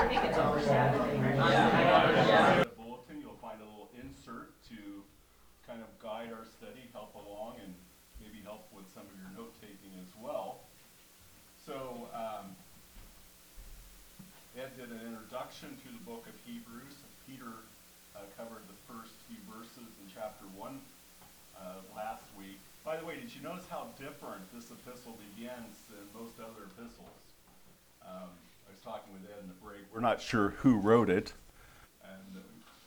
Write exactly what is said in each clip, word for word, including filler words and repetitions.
think it's always happening. Yeah. The bulletin, you'll find a little insert to kind of guide our study, help along, and maybe help with some of your note-taking as well. So, um, Ed did an introduction to the book of Hebrews. Peter uh, covered the first few verses in chapter one uh, last week. By the way, did you notice how different this epistle begins than most other epistles? Um, I was talking with Ed in the break. We're not sure who wrote it, and uh,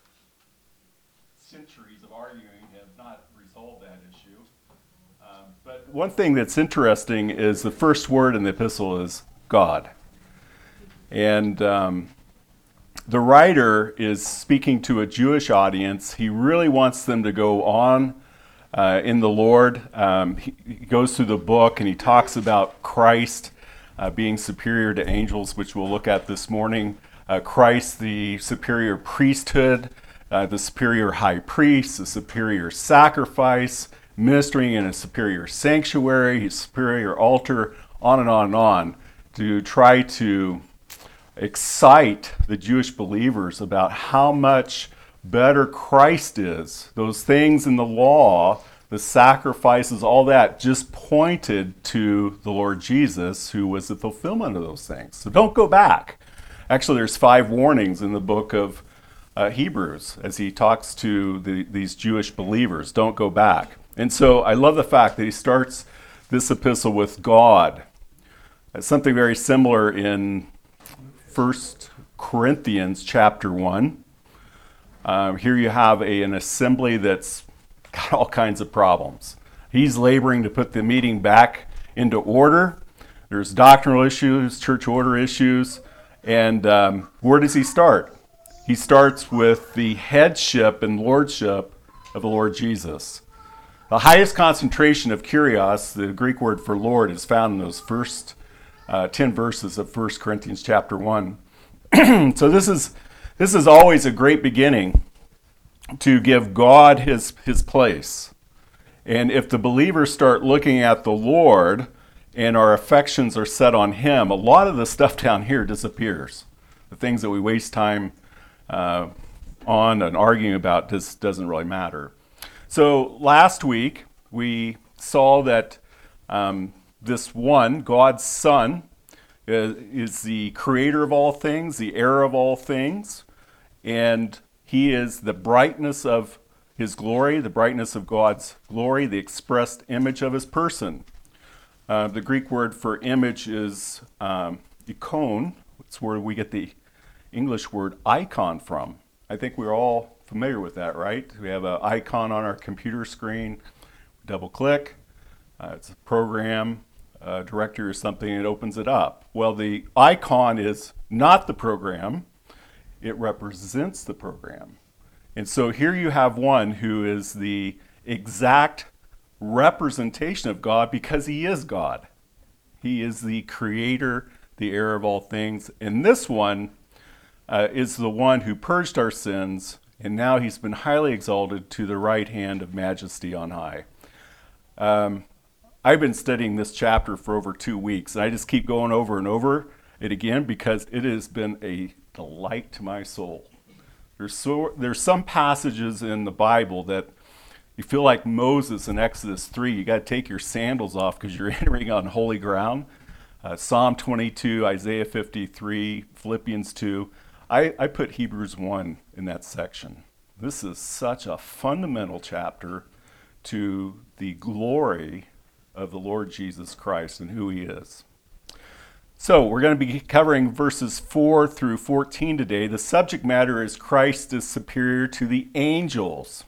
centuries of arguing have not resolved that issue. Um, but one thing that's interesting is the first word in the epistle is God. And um, the writer is speaking to a Jewish audience. He really wants them to go on uh, in the Lord. Um, he, he goes through the book and he talks about Christ uh, being superior to angels, which we'll look at this morning. Uh, Christ, the superior priesthood, uh, the superior high priest, the superior sacrifice, ministering in a superior sanctuary, a superior altar, on and on and on, to try to excite the Jewish believers about how much better Christ is. Those things in the law, the sacrifices, all that just pointed to the Lord Jesus, who was the fulfillment of those things. So don't go back. Actually, there's five warnings in the book of uh, Hebrews as he talks to the, these Jewish believers. Don't go back. And so I love the fact that he starts this epistle with God. It's something very similar in First Corinthians chapter one. Um, here you have a, an assembly that's got all kinds of problems. He's laboring to put the meeting back into order. There's doctrinal issues, church order issues, and um, where does he start? He starts with the headship and lordship of the Lord Jesus. The highest concentration of kurios, the Greek word for Lord, is found in those first uh, ten verses of First Corinthians chapter one. So this is this is always a great beginning to give God his his place. And if the believers start looking at the Lord and our affections are set on him, a lot of the stuff down here disappears. The things that we waste time uh, on and arguing about just doesn't really matter. So last week we saw that um, this one, God's Son, is, is the creator of all things, the heir of all things, and he is the brightness of his glory, the brightness of God's glory, the expressed image of his person. Uh, the Greek word for image is um, icon. It's where we get the English word icon from. I think we're all familiar with that, right? We have an icon on our computer screen, double click, uh, it's a program, a directory or something, and it opens it up. Well, the icon is not the program, it represents the program. And so here you have one who is the exact representation of God because he is God. He is the creator, the heir of all things. And this one uh, is the one who purged our sins, and now he's been highly exalted to the right hand of majesty on high. Um, I've been studying this chapter for over two weeks, and I just keep going over and over it again because it has been a delight to my soul. There's so there's some passages in the Bible that you feel like Moses in Exodus three. You got to take your sandals off because you're entering on holy ground. Uh, Psalm twenty-two, Isaiah fifty-three, Philippians two. I, I put Hebrews one in that section. This is such a fundamental chapter to the glory of the Lord Jesus Christ and who he is. So we're going to be covering verses four through fourteen today. The subject matter is Christ is superior to the angels.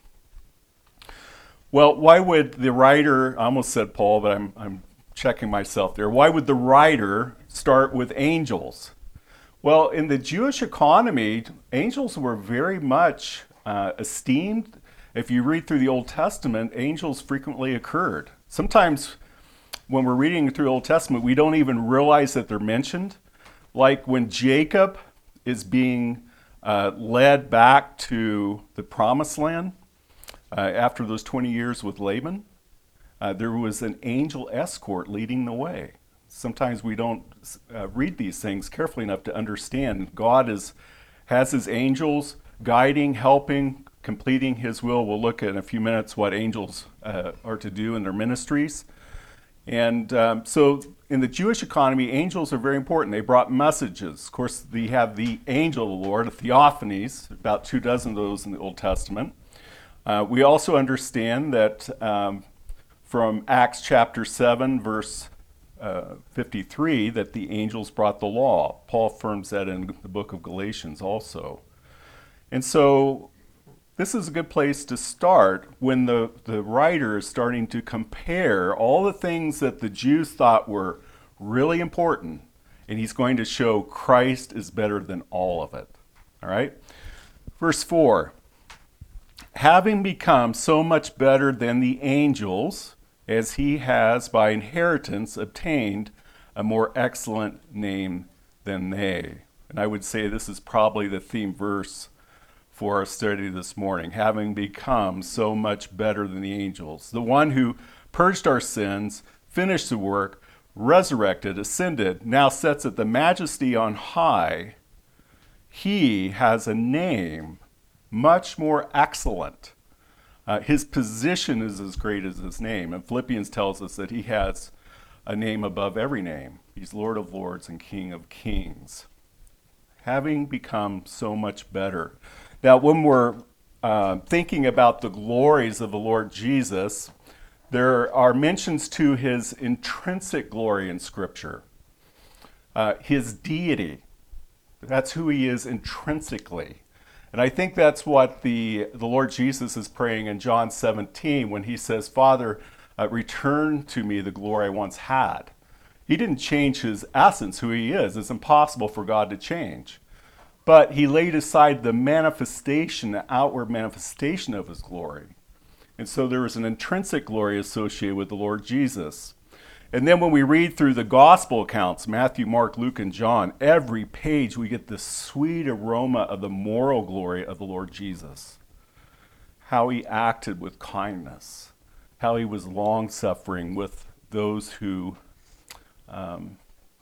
Well, why would the writer, I almost said Paul, but I'm, I'm checking myself there. Why would the writer start with angels? Well, in the Jewish economy, angels were very much uh, esteemed. If you read through the Old Testament, angels frequently occurred. Sometimes when we're reading through the Old Testament, we don't even realize that they're mentioned. Like when Jacob is being uh, led back to the Promised Land uh, after those twenty years with Laban, uh, there was an angel escort leading the way. sometimes we don't uh, read these things carefully enough to understand. God is has his angels guiding, helping, completing his will. We'll look at in a few minutes what angels uh, are to do in their ministries. And um, so in the Jewish economy, angels are very important. They brought messages. Of course, they have the angel of the Lord, theophanies, about two dozen of those in the Old Testament. Uh, we also understand that um, from Acts chapter seven, verse uh, fifty-three, that the angels brought the law. Paul affirms that in the book of Galatians also. And so this is a good place to start when the, the writer is starting to compare all the things that the Jews thought were really important, and he's going to show Christ is better than all of it. All right? Verse four, having become so much better than the angels, as he has by inheritance obtained a more excellent name than they. And I would say this is probably the theme verse for our study this morning, having become so much better than the angels. The one who purged our sins, finished the work, resurrected, ascended, now sits at the majesty on high. He has a name much more excellent. Uh, his position is as great as his name. And Philippians tells us that he has a name above every name. He's Lord of Lords and King of Kings. Having become so much better. Now, when we're uh, thinking about the glories of the Lord Jesus, there are mentions to his intrinsic glory in Scripture. Uh, his deity, that's who he is intrinsically. And I think that's what the, the Lord Jesus is praying in John seventeen when he says, Father, uh, return to me the glory I once had. He didn't change his essence, who he is. It's impossible for God to change. But he laid aside the manifestation, the outward manifestation of his glory. And so there is an intrinsic glory associated with the Lord Jesus. And then when we read through the gospel accounts, Matthew, Mark, Luke, and John, every page we get the sweet aroma of the moral glory of the Lord Jesus. How he acted with kindness, how he was long-suffering with those who um,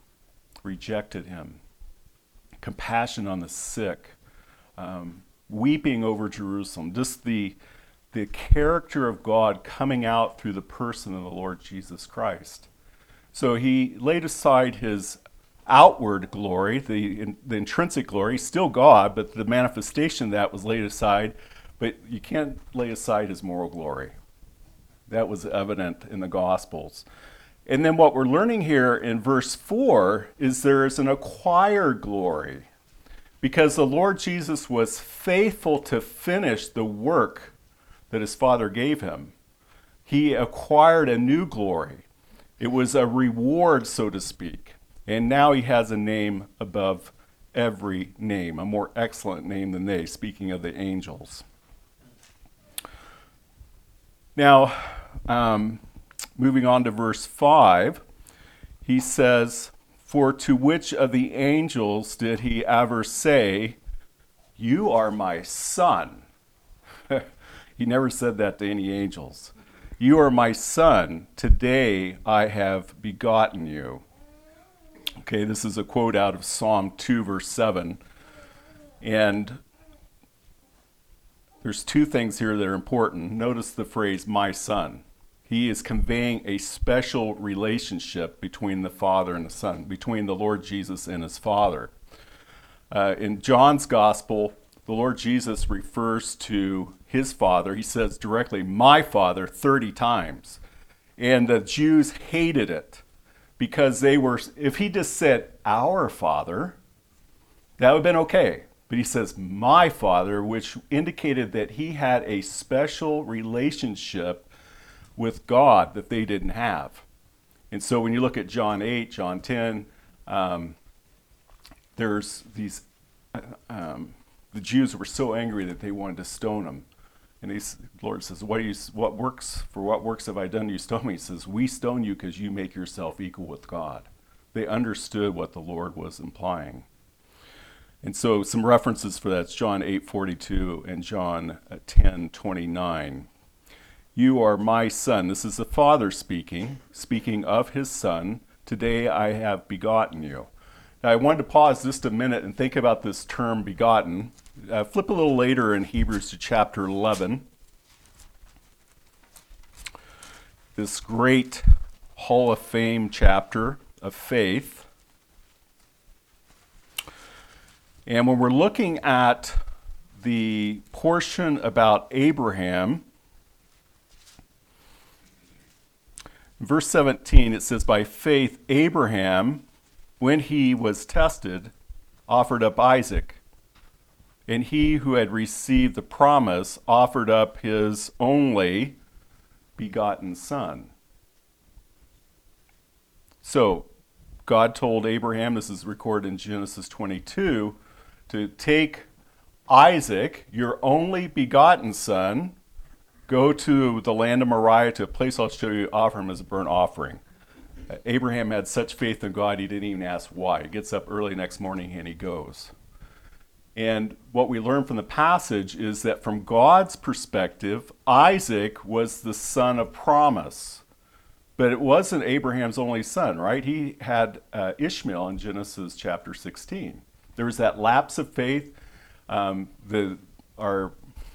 rejected him. Compassion on the sick, um, weeping over Jerusalem, just the, the character of God coming out through the person of the Lord Jesus Christ. So he laid aside his outward glory, the, the intrinsic glory, still God, but the manifestation of that was laid aside, but you can't lay aside his moral glory. That was evident in the Gospels. And then what we're learning here in verse four is there is an acquired glory because the Lord Jesus was faithful to finish the work that his Father gave him. He acquired a new glory. It was a reward, so to speak. And now he has a name above every name, a more excellent name than they, speaking of the angels. Now, um, moving on to verse five, he says, for to which of the angels did he ever say, you are my son? He never said that to any angels. You are my son. Today I have begotten you. Okay, this is a quote out of Psalm two, verse seven. And there's two things here that are important. Notice the phrase, my son. He is conveying a special relationship between the Father and the Son, between the Lord Jesus and his Father. Uh, in John's Gospel, the Lord Jesus refers to his Father. He says directly, my Father, thirty times. And the Jews hated it because they were, if he just said, our Father, that would have been okay. But he says, my Father, which indicated that he had a special relationship with God that they didn't have. And so when you look at John eight, John ten, um, there's these, um, the Jews were so angry that they wanted to stone him. And the Lord says, what, do you, what works, for what works have I done to you stone me? He says, we stone you because you make yourself equal with God. They understood what the Lord was implying. And so some references for that, it's John eight forty-two and John ten twenty-nine. You are my son. This is the Father speaking, speaking of his Son. today I have begotten you. Now, I wanted to pause just a minute and think about this term begotten. Uh, flip a little later in Hebrews to chapter eleven. This great Hall of Fame chapter of faith. And when we're looking at the portion about Abraham, in verse seventeen, it says, by faith, Abraham, when he was tested, offered up Isaac. And he who had received the promise offered up his only begotten son. So, God told Abraham, this is recorded in Genesis twenty-two, to take Isaac, your only begotten son, go to the land of Moriah to a place I'll show you, offer him as a burnt offering. Uh, Abraham had such faith in God, he didn't even ask why. He gets up early next morning and he goes. And what we learn from the passage is that from God's perspective, Isaac was the son of promise. But it wasn't Abraham's only son, right? He had uh, Ishmael in Genesis chapter sixteen. There was that lapse of faith. Um, the, our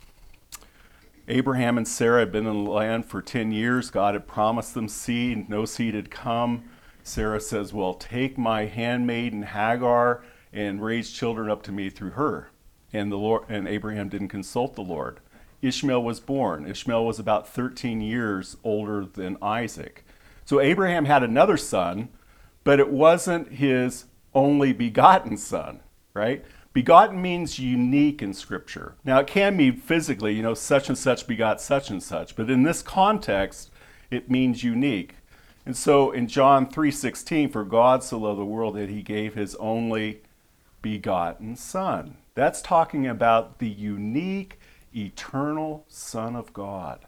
Abraham and Sarah had been in the land for ten years. God had promised them seed. No seed had come. Sarah says, well, take my handmaiden Hagar and raise children up to me through her. And the Lord, and Abraham didn't consult the Lord. Ishmael was born. Ishmael was about thirteen years older than Isaac. So Abraham had another son, but it wasn't his only begotten son, right? Begotten means unique in Scripture. Now, it can be physically, you know, such and such begot such and such, but in this context, it means unique. And so in John three sixteen, for God so loved the world that he gave his only begotten son. That's talking about the unique, eternal Son of God.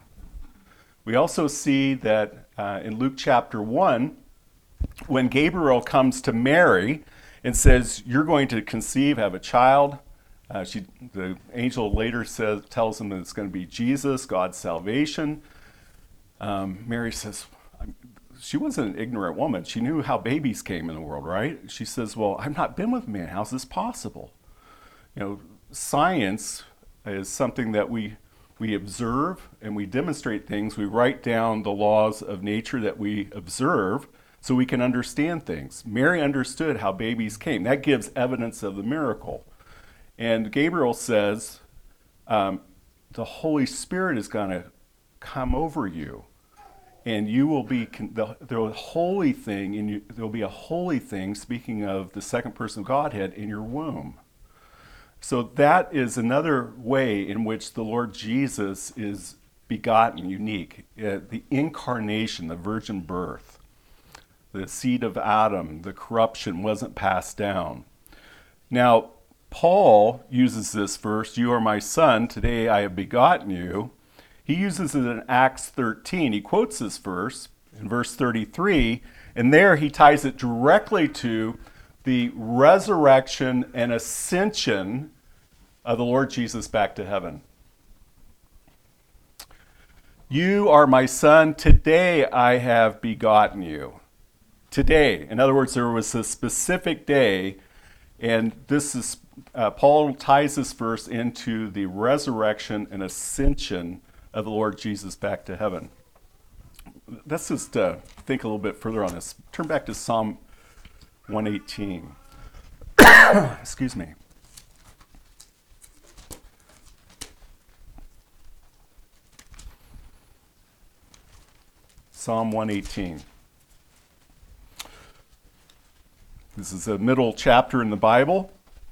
We also see that uh, in Luke chapter one, when Gabriel comes to Mary and says, you're going to conceive, have a child, uh, she, the angel later says, tells him that it's going to be Jesus, God's salvation. Um, Mary says, she wasn't an ignorant woman. She knew how babies came in the world, right? She says, well, I've not been with a man. How's this possible? You know, science is something that we we observe and we demonstrate things. We write down the laws of nature that we observe so we can understand things. Mary understood how babies came. That gives evidence of the miracle. And Gabriel says, um, the Holy Spirit is going to come over you. And you will be, the, the holy thing, in you, there will be a holy thing, speaking of the second person of Godhead, in your womb. So that is another way in which the Lord Jesus is begotten, unique. Uh, the incarnation, the virgin birth, the seed of Adam, the corruption wasn't passed down. Now, Paul uses this verse, you are my son, today I have begotten you. He uses it in Acts thirteen. He quotes this verse in verse thirty-three, and there he ties it directly to the resurrection and ascension of the Lord Jesus back to heaven. You are my son, today I have begotten you. Today. In other words, there was a specific day, and this is, uh, Paul ties this verse into the resurrection and ascension of the Lord Jesus back to heaven. Let's just uh, think a little bit further on this. Turn back to Psalm one eighteen. Excuse me. Psalm one eighteen. This is a middle chapter in the Bible.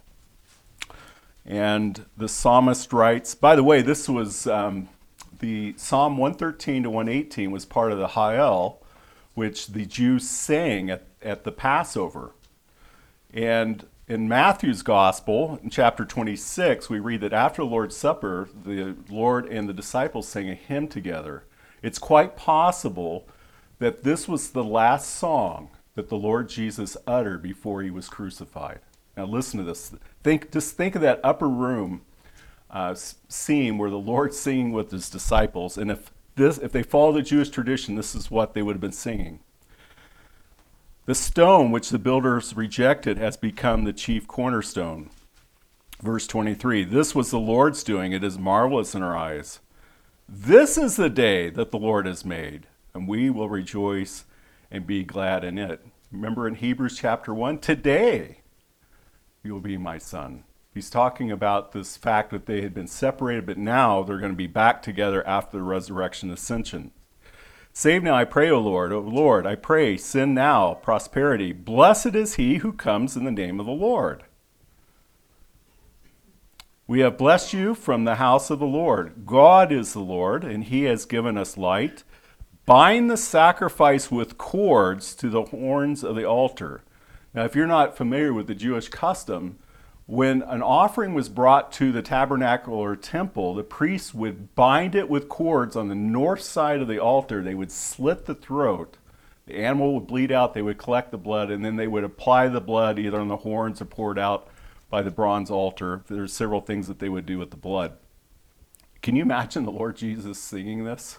And the psalmist writes, by the way, this was um, the Psalm one thirteen to one eighteen was part of the Hallel, which the Jews sang at, at the Passover. And in Matthew's Gospel, in chapter twenty-six, we read that after the Lord's Supper, the Lord and the disciples sang a hymn together. It's quite possible that this was the last song that the Lord Jesus uttered before he was crucified. Now listen to this. Think, just think of that upper room uh, scene where the Lord's singing with his disciples, and if this, if they follow the Jewish tradition, this is what they would have been singing. The stone which the builders rejected has become the chief cornerstone. Verse twenty-three, this was the Lord's doing. It is marvelous in our eyes. This is the day that the Lord has made, and we will rejoice and be glad in it. Remember in Hebrews chapter one, today you will be my son. He's talking about this fact that they had been separated, but now they're going to be back together after the resurrection ascension. Save now, I pray, O Lord. O Lord, I pray, send now prosperity. Blessed is he who comes in the name of the Lord. We have blessed you from the house of the Lord. God is the Lord, and he has given us light. Bind the sacrifice with cords to the horns of the altar. Now, if you're not familiar with the Jewish custom, when an offering was brought to the tabernacle or temple, the priests would bind it with cords on the north side of the altar. They would slit the throat. The animal would bleed out. They would collect the blood, and then they would apply the blood either on the horns or pour it out by the bronze altar. There's several things that they would do with the blood. Can you imagine the Lord Jesus singing this?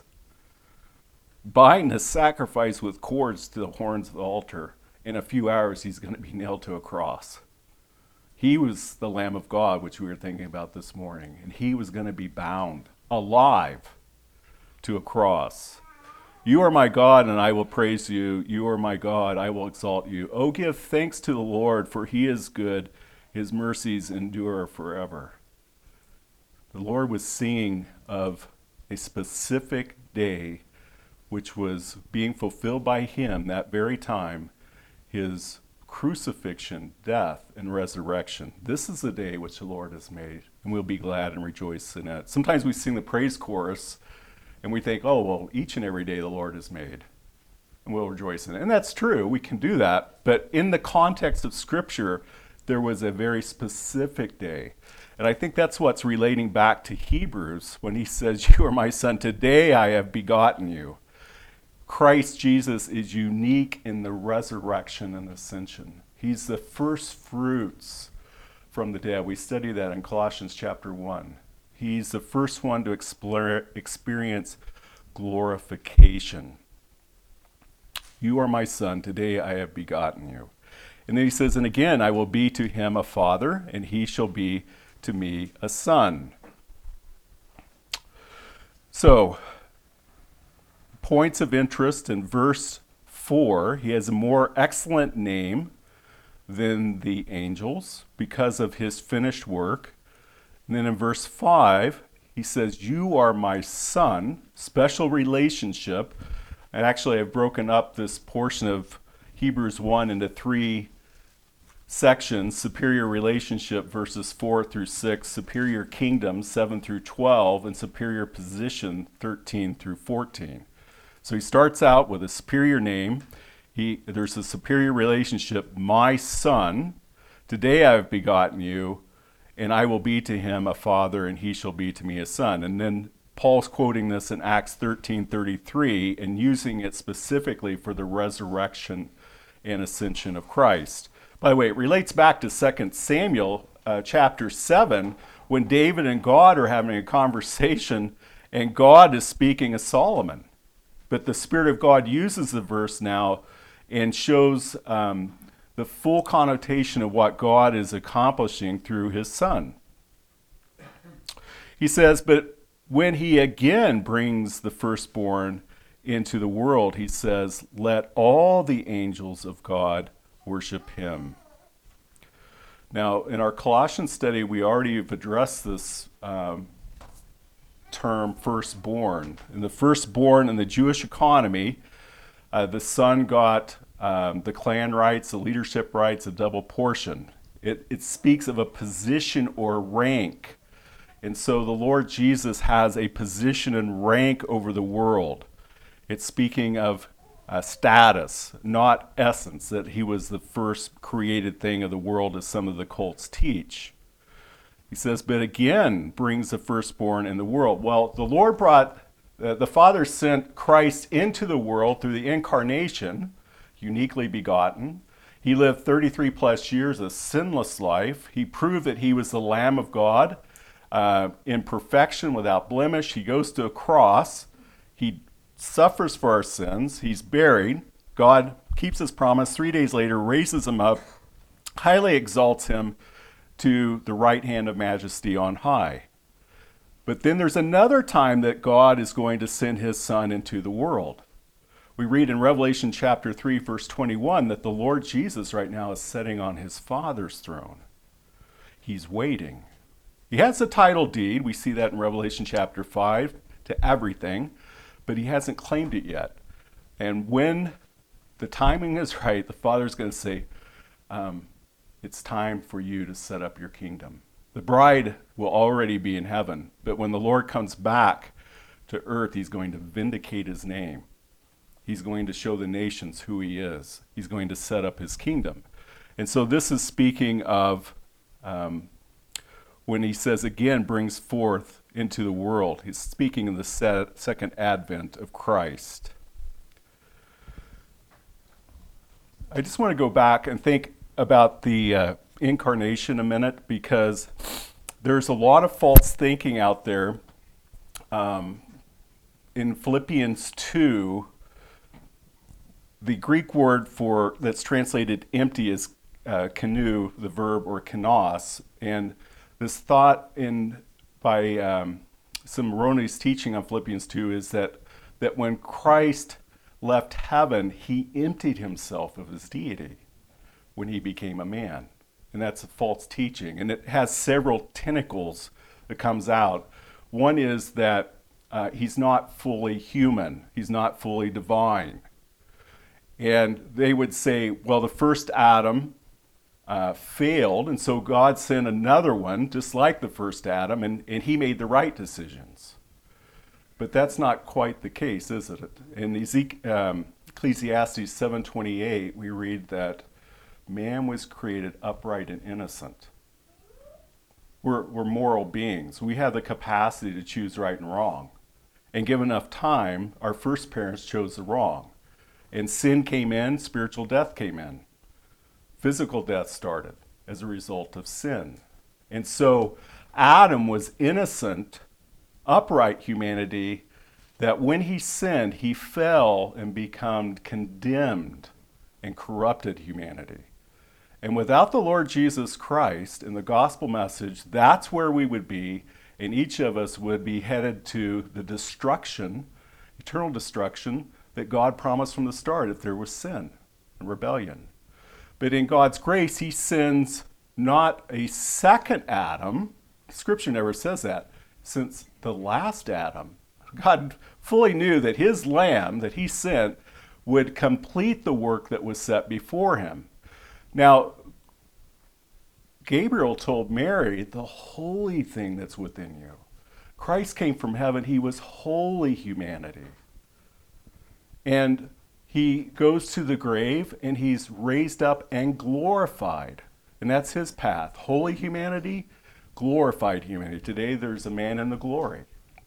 Bind the sacrifice with cords to the horns of the altar. In a few hours, he's going to be nailed to a cross. He was the Lamb of God, which we were thinking about this morning, and he was going to be bound alive to a cross. You are my God, and I will praise you. You are my God, I will exalt you. Oh, give thanks to the Lord, for he is good. His mercies endure forever. The Lord was singing of a specific day which was being fulfilled by him that very time, his crucifixion, death, and resurrection. This is the day which the Lord has made, and we'll be glad and rejoice in it. Sometimes we sing the praise chorus, and we think, oh, well, each and every day the Lord has made, and we'll rejoice in it. And that's true, we can do that, but in the context of Scripture, there was a very specific day. And I think that's what's relating back to Hebrews when he says, you are my son, today I have begotten you. Christ Jesus is unique in the resurrection and ascension. He's the first fruits from the dead. We study that in Colossians chapter one. He's the first one to explore, experience glorification. You are my son, today I have begotten you. And then he says, and again, I will be to him a father, and he shall be to me a son. So, points of interest in verse four, he has a more excellent name than the angels because of his finished work. And then in verse five, he says, you are my son, special relationship. And actually, I've broken up this portion of Hebrews one into three sections: superior relationship, verses four through six, superior kingdom, seven through twelve, and superior position, thirteen through fourteen. So he starts out with a superior name. He, there's a superior relationship, my son, today I have begotten you, and I will be to him a father, and he shall be to me a son. And then Paul's quoting this in Acts thirteen thirty-three and using it specifically for the resurrection and ascension of Christ. By the way, it relates back to Second Samuel uh, chapter seven, when David and God are having a conversation, and God is speaking of Solomon. But the Spirit of God uses the verse now and shows um, the full connotation of what God is accomplishing through his Son. He says, but when he again brings the firstborn into the world, he says, let all the angels of God worship him. Now, in our Colossians study, we already have addressed this um, term firstborn. In the firstborn in the Jewish economy, uh, the son got um, the clan rights, the leadership rights, a double portion. It, it speaks of a position or rank. And so the Lord Jesus has a position and rank over the world. It's speaking of Uh, status, not essence, that he was the first created thing of the world, as some of the cults teach. He says, but again brings the firstborn in the world. Well, the Lord brought, uh, the Father sent Christ into the world through the incarnation, uniquely begotten. He lived thirty-three plus years, a sinless life. He proved that he was the Lamb of God uh, in perfection, without blemish. He goes to a cross. He suffers for our sins. He's buried. God keeps his promise, three days later raises him up, highly exalts him to the right hand of majesty on high. But then there's another time that God is going to send his Son into the world. We read in Revelation chapter three, verse twenty-one, that the Lord Jesus right now is sitting on his Father's throne. He's waiting. He has a title deed. We see that in Revelation chapter five to everything, but he hasn't claimed it yet. And when the timing is right, the Father's going to say, um, it's time for you to set up your kingdom. The bride will already be in heaven, but when the Lord comes back to earth, he's going to vindicate his name. He's going to show the nations who he is. He's going to set up his kingdom. And so this is speaking of um, when he says, again, brings forth into the world. He's speaking of the se- second advent of Christ. I just want to go back and think about the uh, incarnation a minute, because there's a lot of false thinking out there. Um, in Philippians two, the Greek word for that's translated empty is uh, kenu, the verb, or kenos, and this thought in by um, some erroneous teaching on Philippians two is that that when Christ left heaven, he emptied himself of his deity when he became a man. And that's a false teaching. And it has several tentacles that comes out. One is that uh, he's not fully human. He's not fully divine. And they would say, well, the first Adam uh, failed, and so God sent another one, just like the first Adam, and, and he made the right decisions. But that's not quite the case, is it? In Ezekiel, um, Ecclesiastes seven twenty-eight, we read that man was created upright and innocent. We're, we're moral beings. We have the capacity to choose right and wrong. And given enough time, our first parents chose the wrong. And sin came in, spiritual death came in. Physical death started as a result of sin. And so Adam was innocent, upright humanity, that when he sinned, he fell and became condemned and corrupted humanity. And without the Lord Jesus Christ and the gospel message, that's where we would be, and each of us would be headed to the destruction, eternal destruction, that God promised from the start if there was sin and rebellion. But in God's grace, he sends not a second Adam. Scripture never says that. Since the last Adam, God fully knew that his lamb that he sent would complete the work that was set before him. Now, Gabriel told Mary, the holy thing that's within you. Christ came from heaven. He was holy humanity. And he goes to the grave and he's raised up and glorified. And that's his path. Holy humanity, glorified humanity. Today there's a man in the glory.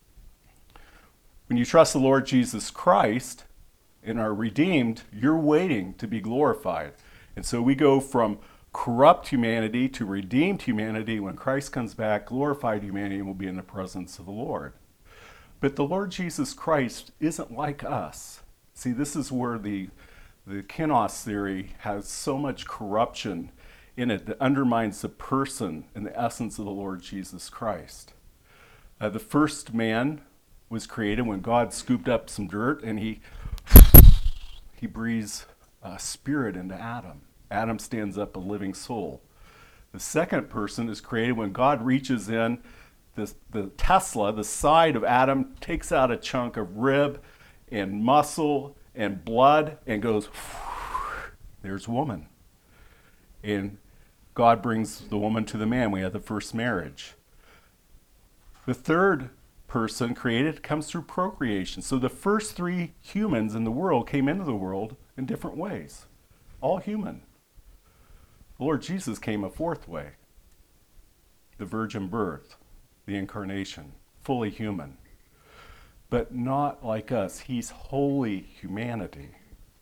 When you trust the Lord Jesus Christ and are redeemed, you're waiting to be glorified. And so we go from corrupt humanity to redeemed humanity. When Christ comes back, glorified humanity will be in the presence of the Lord. But the Lord Jesus Christ isn't like us. See, this is where the, the Kenos theory has so much corruption in it that undermines the person and the essence of the Lord Jesus Christ. Uh, the first man was created when God scooped up some dirt and he, he breathes uh, spirit into Adam. Adam stands up a living soul. The second person is created when God reaches in the, the Tesla, the side of Adam, takes out a chunk of rib and muscle and blood and goes, there's woman. And God brings the woman to the man. We have the first marriage. The third person created comes through procreation. So the first three humans in the world came into the world in different ways. All human. The Lord Jesus came a fourth way. The virgin birth, the incarnation, fully human. But not like us. He's holy humanity.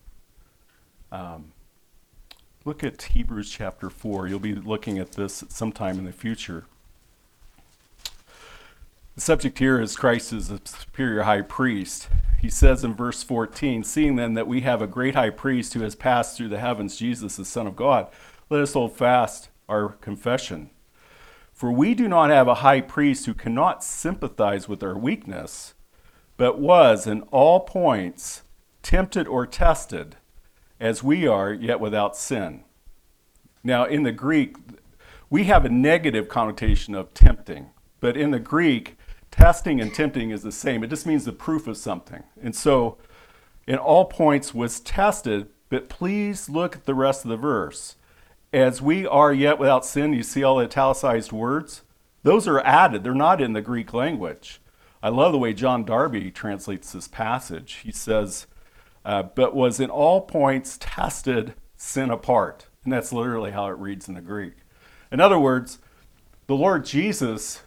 Um, look at Hebrews chapter four. You'll be looking at this at some time in the future. The subject here is Christ is a superior high priest. he says in verse fourteen, seeing then that we have a great high priest who has passed through the heavens, Jesus, the Son of God, let us hold fast our confession. For we do not have a high priest who cannot sympathize with our weakness, but was in all points tempted or tested, as we are, yet without sin. Now, in the Greek, we have a negative connotation of tempting, but in the Greek, testing and tempting is the same. It just means the proof of something. And so, in all points was tested, but please look at the rest of the verse. As we are yet without sin, you see all the italicized words? Those are added. They're not in the Greek language. I love the way John Darby translates this passage. He says, uh, but was in all points tested, sin apart. And that's literally how it reads in the Greek. In other words, the Lord Jesus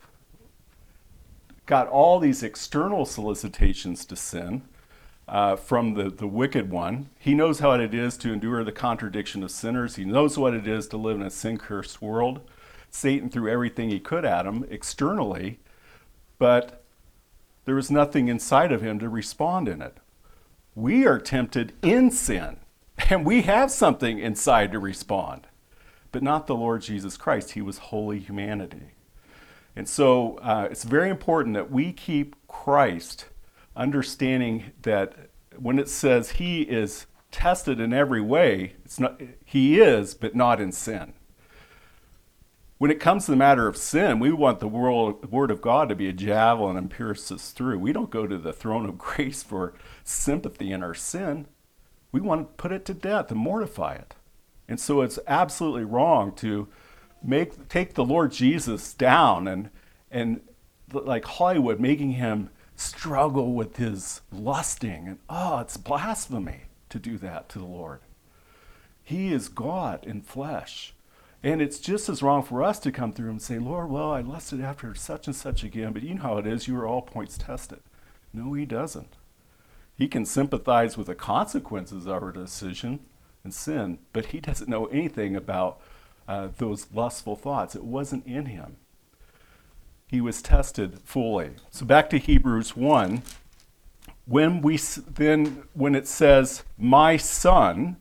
got all these external solicitations to sin uh, from the, the wicked one. He knows how it is to endure the contradiction of sinners. He knows what it is to live in a sin-cursed world. Satan threw everything he could at him externally, but there was nothing inside of him to respond in it. We are tempted in sin, and we have something inside to respond, but not the Lord Jesus Christ. He was holy humanity. And so uh, it's very important that we keep Christ, understanding that when it says he is tested in every way, it's not, he is, but not in sin. When it comes to the matter of sin, we want the world, Word of God to be a javelin and pierce us through. We don't go to the throne of grace for sympathy in our sin. We want to put it to death and mortify it. And so it's absolutely wrong to make take the Lord Jesus down and and like Hollywood, making him struggle with his lusting. And oh, it's blasphemy to do that to the Lord. He is God in flesh. And it's just as wrong for us to come through and say, Lord, well, I lusted after such and such again, but you know how it is, you are all points tested. No, he doesn't. He can sympathize with the consequences of our decision and sin, but he doesn't know anything about uh, those lustful thoughts. It wasn't in him. He was tested fully. So back to Hebrews one. When we then, when it says, my son,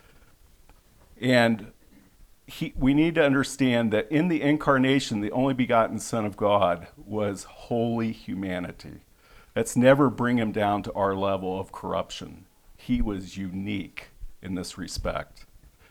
and he, we need to understand that in the incarnation, the only begotten Son of God was holy humanity. That's never bring him down to our level of corruption. He was unique in this respect.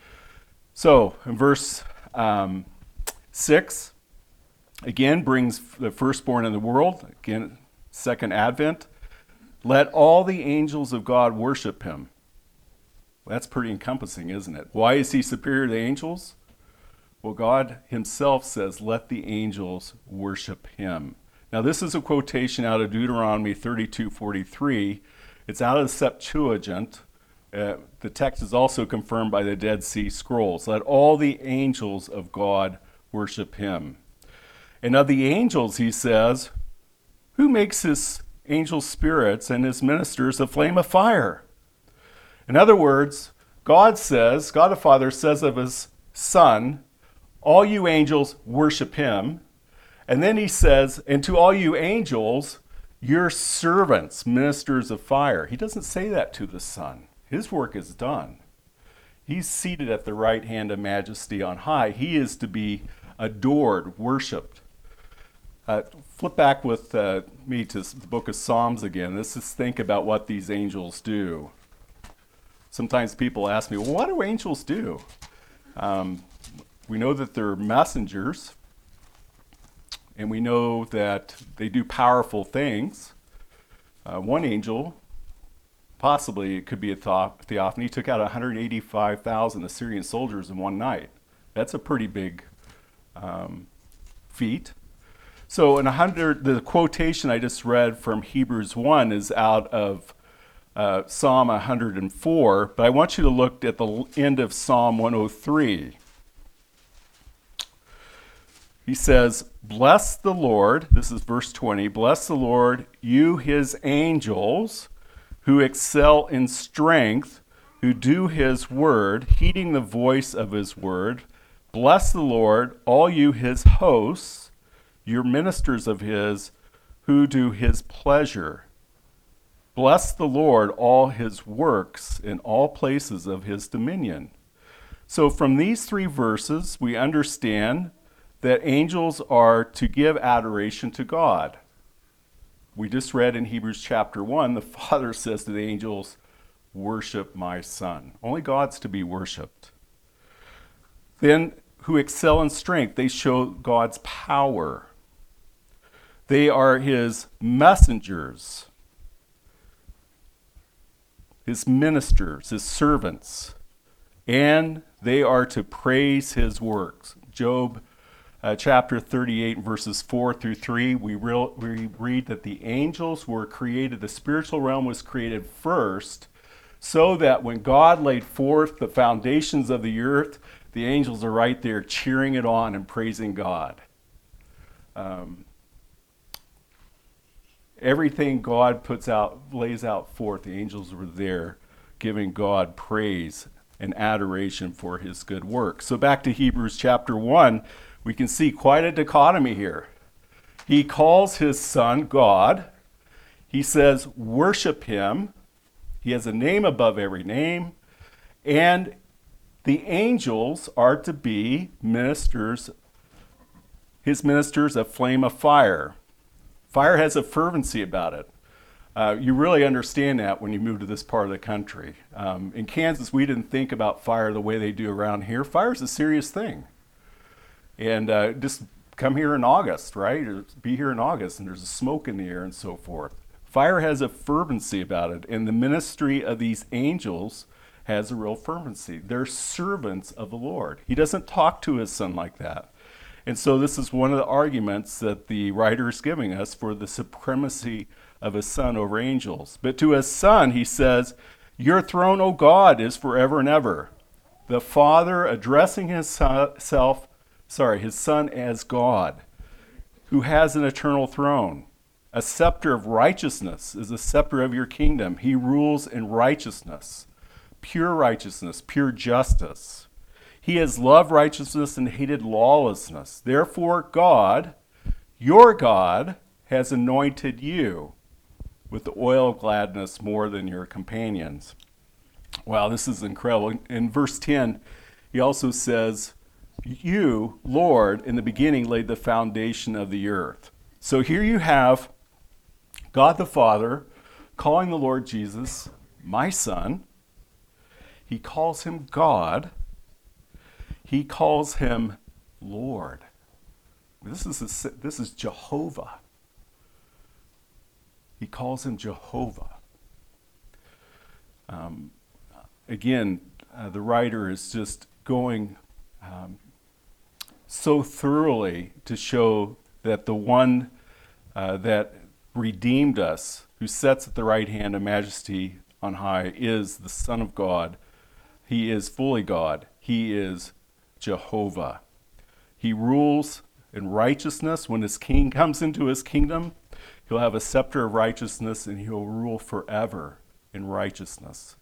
So in verse um, six, again brings the firstborn in the world, again, second advent. Let all the angels of God worship him. Well, that's pretty encompassing, isn't it? Why is he superior to the angels? Well, God himself says, let the angels worship him. Now, this is a quotation out of Deuteronomy thirty-two forty-three. It's out of the Septuagint. Uh, the text is also confirmed by the Dead Sea Scrolls. Let all the angels of God worship him. And of the angels, he says, who makes his angel spirits and his ministers a flame of fire? In other words, God says, God the Father says of his Son, all you angels worship him. And then he says, and to all you angels, your servants, ministers of fire. He doesn't say that to the Son. His work is done. He's seated at the right hand of majesty on high. He is to be adored, worshiped. Uh, flip back with uh, me to the book of Psalms again. Let's just think about what these angels do. Sometimes people ask me, well, what do angels do? Um, we know that they're messengers, and we know that they do powerful things. Uh, one angel, possibly it could be a theophany, took out one hundred eighty-five thousand Assyrian soldiers in one night. That's a pretty big um, feat. So in one hundred, the quotation I just read from Hebrews one is out of uh, Psalm one hundred four, but I want you to look at the end of Psalm one oh three. He says, bless the Lord, this is verse twenty, bless the Lord, you his angels, who excel in strength, who do his word, heeding the voice of his word. Bless the Lord, all you his hosts, your ministers of his, who do his pleasure. Bless the Lord, all his works in all places of his dominion. So from these three verses, we understand that angels are to give adoration to God. We just read in Hebrews chapter one, the Father says to the angels, worship my Son. Only God's to be worshiped. Then, who excel in strength, they show God's power. They are his messengers, his ministers, his servants, and they are to praise his works. Job uh, chapter thirty-eight, verses four through three, we, real, we read that the angels were created, the spiritual realm was created first, so that when God laid forth the foundations of the earth, the angels are right there cheering it on and praising God. Um, everything God puts out, lays out forth, the angels were there giving God praise and adoration for his good work. So back to Hebrews chapter one, we can see quite a dichotomy here. He calls his Son God. He says, worship him. He has a name above every name. And the angels are to be ministers, his ministers, a flame of fire. Fire has a fervency about it. Uh, you really understand that when you move to this part of the country. Um, in Kansas, we didn't think about fire the way they do around here. Fire is a serious thing. And uh, just come here in August, right? Or be here in August, and there's smoke in the air and so forth. Fire has a fervency about it, and the ministry of these angels has a real fervency. They're servants of the Lord. He doesn't talk to his Son like that. And so this is one of the arguments that the writer is giving us for the supremacy of his Son over angels. But to his Son, he says, your throne, O God, is forever and ever. The Father addressing his self, sorry, his Son as God, who has an eternal throne. A scepter of righteousness is a scepter of your kingdom. He rules in righteousness. Pure righteousness, pure justice. He has loved righteousness and hated lawlessness. Therefore, God, your God, has anointed you with the oil of gladness more than your companions. Wow, this is incredible. In verse ten, he also says, you, Lord, in the beginning laid the foundation of the earth. So here you have God the Father calling the Lord Jesus, my Son. He calls him God. He calls him Lord. This is, a, this is Jehovah. He calls him Jehovah. Um, again, uh, the writer is just going um, so thoroughly to show that the one uh, that redeemed us, who sits at the right hand of majesty on high, is the Son of God. He is fully God. He is Jehovah. He rules in righteousness. When his king comes into his kingdom, he'll have a scepter of righteousness and he'll rule forever in righteousness.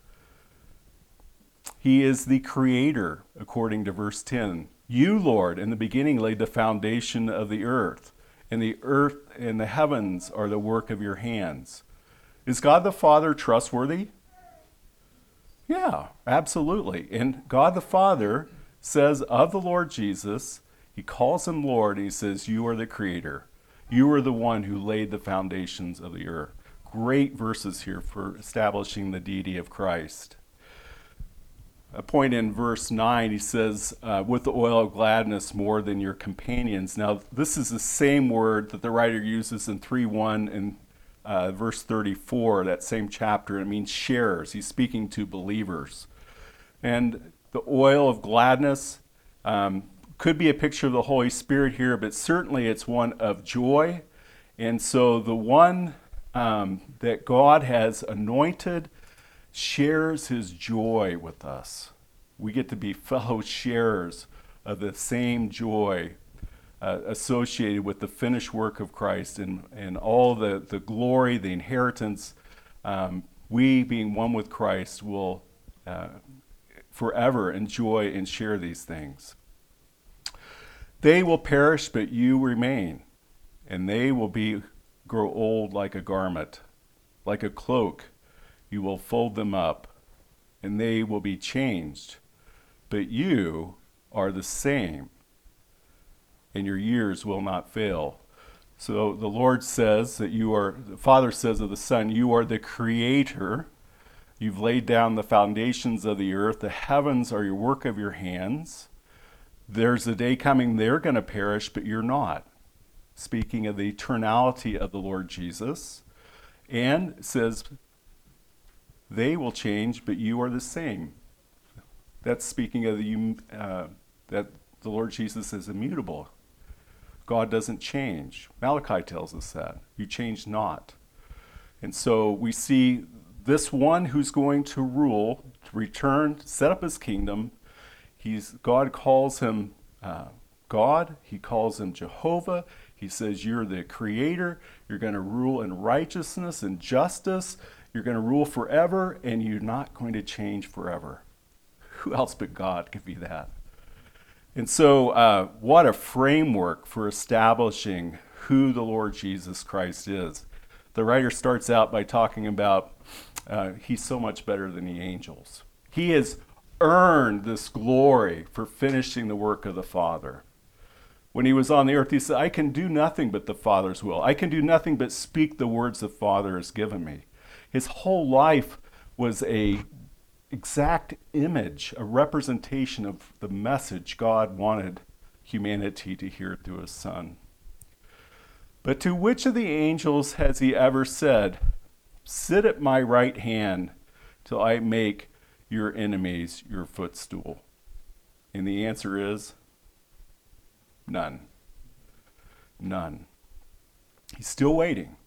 He is the creator, according to verse ten. You, Lord, in the beginning laid the foundation of the earth, and the earth and the heavens are the work of your hands. Is God the Father trustworthy? Yeah, absolutely. And God the Father says of the Lord Jesus, he calls him Lord, and he says, you are the creator. You are the one who laid the foundations of the earth. Great verses here for establishing the deity of Christ. A point in verse nine, he says, uh, with the oil of gladness more than your companions. Now, this is the same word that the writer uses in three one and uh, verse thirty-four, that same chapter. It means sharers. He's speaking to believers. And the oil of gladness um, could be a picture of the Holy Spirit here, but certainly it's one of joy. And so the one um, that God has anointed shares his joy with us. We get to be fellow sharers of the same joy uh, associated with the finished work of Christ and, and all the, the glory, the inheritance. Um, we, being one with Christ, will uh, forever enjoy and share these things. They will perish, but you remain, and they will be grow old like a garment. like a cloak, you will fold them up, and they will be changed. But you are the same, and your years will not fail. So the Lord says that you are, the Father says of the Son, you are the creator. You've laid down the foundations of the earth. The heavens are your work of your hands. There's a day coming, they're going to perish, but you're not. Speaking of the eternality of the Lord Jesus. And it says, they will change, but you are the same. That's speaking of the uh, that the Lord Jesus is immutable. God doesn't change. Malachi tells us that. You change not. And so we see this one who's going to rule, to return, to set up his kingdom. He's God calls him uh, God. He calls him Jehovah. He says, you're the creator. You're going to rule in righteousness and justice. You're going to rule forever, and you're not going to change forever. Who else but God could be that? And so uh, what a framework for establishing who the Lord Jesus Christ is. The writer starts out by talking about uh, he's so much better than the angels. He has earned this glory for finishing the work of the Father. When he was on the earth, he said, I can do nothing but the Father's will. I can do nothing but speak the words the Father has given me. His whole life was a exact image, a representation of the message God wanted humanity to hear through his Son. But to which of the angels has he ever said, sit at my right hand till I make your enemies your footstool? And the answer is none. None. He's still waiting.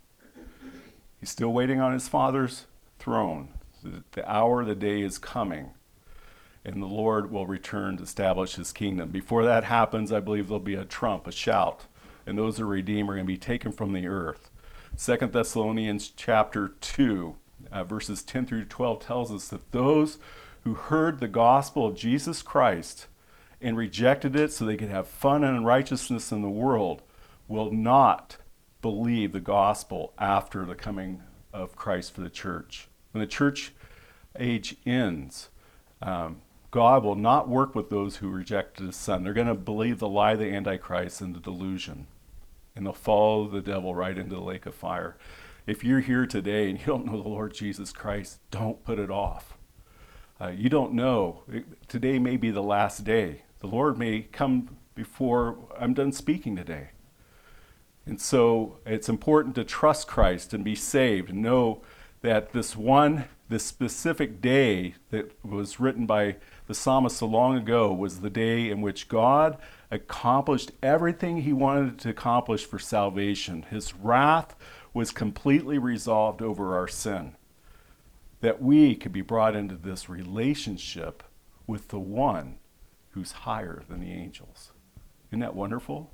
He's still waiting on his Father's throne. The, the hour, the day is coming, and the Lord will return to establish his kingdom. Before that happens, I believe there'll be a trump, a shout, and those who redeem are going to be taken from the earth. Second Thessalonians chapter two, uh, verses ten through twelve tells us that those who heard the gospel of Jesus Christ and rejected it so they could have fun and righteousness in the world will not believe the gospel after the coming of Christ for the church. When the church age ends, um, God will not work with those who rejected his Son. They're going to believe the lie of the Antichrist and the delusion, and they'll follow the devil right into the lake of fire. If you're here today and you don't know the Lord Jesus Christ, don't put it off. Uh, you don't know. It, today may be the last day. The Lord may come before I'm done speaking today. And so it's important to trust Christ and be saved and know that this one, this specific day that was written by the psalmist so long ago was the day in which God accomplished everything he wanted to accomplish for salvation. His wrath was completely resolved over our sin, that we could be brought into this relationship with the one who's higher than the angels. Isn't that wonderful?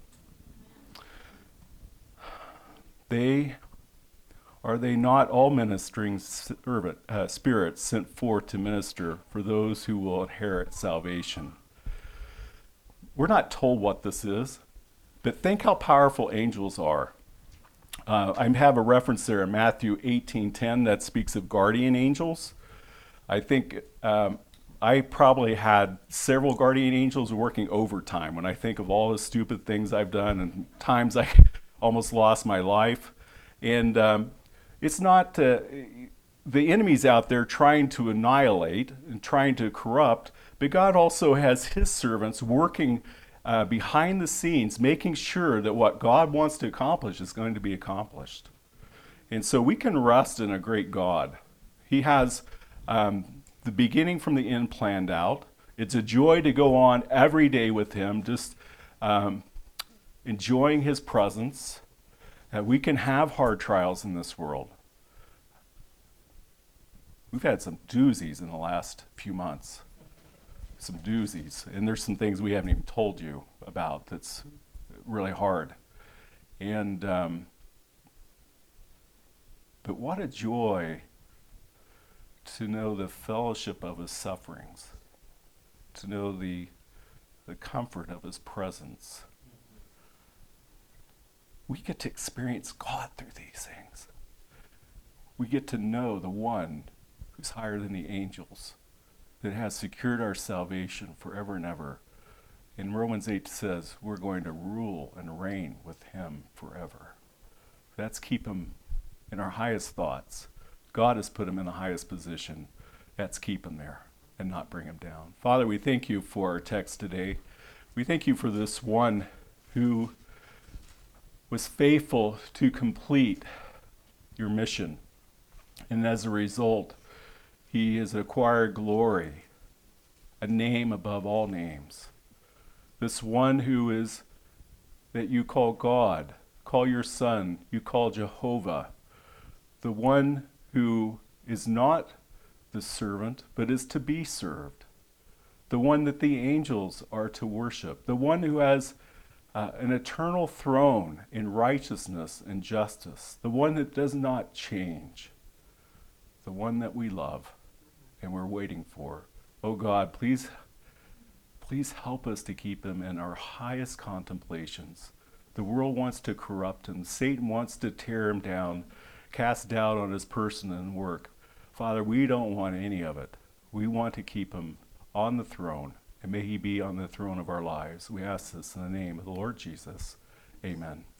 They Are they not all ministering servant, uh, spirits sent forth to minister for those who will inherit salvation? We're not told what this is, but think how powerful angels are. Uh, I have a reference there in Matthew eighteen ten that speaks of guardian angels. I think um, I probably had several guardian angels working overtime when I think of all the stupid things I've done and times I almost lost my life. And um, It's not uh, the enemy's out there trying to annihilate and trying to corrupt, but God also has his servants working uh, behind the scenes, making sure that what God wants to accomplish is going to be accomplished. And so we can rest in a great God. He has um, the beginning from the end planned out. It's a joy to go on every day with him, just um, enjoying his presence. Uh, we can have hard trials in this world. We've had some doozies in the last few months. Some doozies. And there's some things we haven't even told you about that's really hard. And, um, but what a joy to know the fellowship of his sufferings, to know the, the comfort of his presence. We get to experience God through these things. we get to know the one who's higher than the angels, that has secured our salvation forever and ever. In Romans eight says we're going to rule and reign with him forever. That's keep him in our highest thoughts. God has put him in the highest position. That's keep him there and not bring him down. Father, we thank you for our text today. We thank you for this one who was faithful to complete your mission. And as a result, he has acquired glory, a name above all names. This one who is, that you call God, call your Son, you call Jehovah, the one who is not the servant, but is to be served, the one that the angels are to worship, the one who has uh, an eternal throne in righteousness and justice, the one that does not change, the one that we love and we're waiting for. Oh God, please, please help us to keep him in our highest contemplations. The world wants to corrupt him. Satan wants to tear him down, cast doubt on his person and work. Father, we don't want any of it. We want to keep him on the throne, and may he be on the throne of our lives. We ask this in the name of the Lord Jesus. Amen.